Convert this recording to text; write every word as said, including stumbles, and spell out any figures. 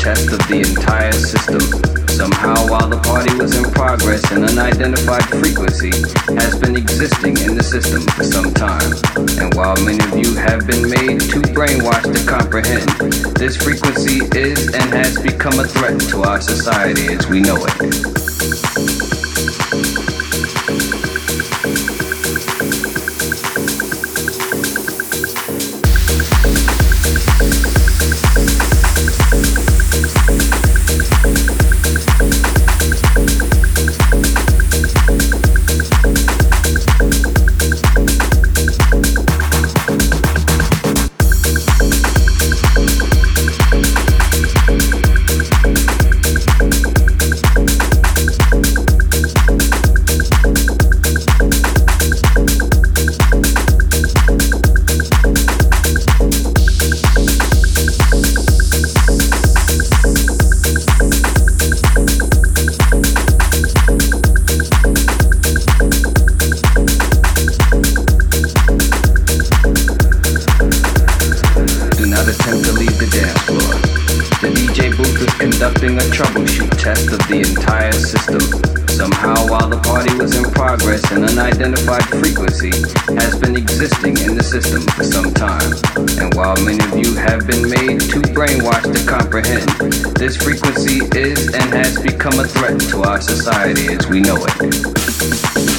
test of the entire system. Somehow, while the party was in progress, an unidentified frequency has been existing in the system for some time. And while many of you have been made too brainwashed to comprehend, this frequency is and has become a threat to our society as we know it. Conducting a troubleshoot test of the entire system. Somehow, while the party was in progress, an unidentified frequency has been existing in the system for some time. And while many of you have been made too brainwashed to comprehend, this frequency is and has become a threat to our society as we know it.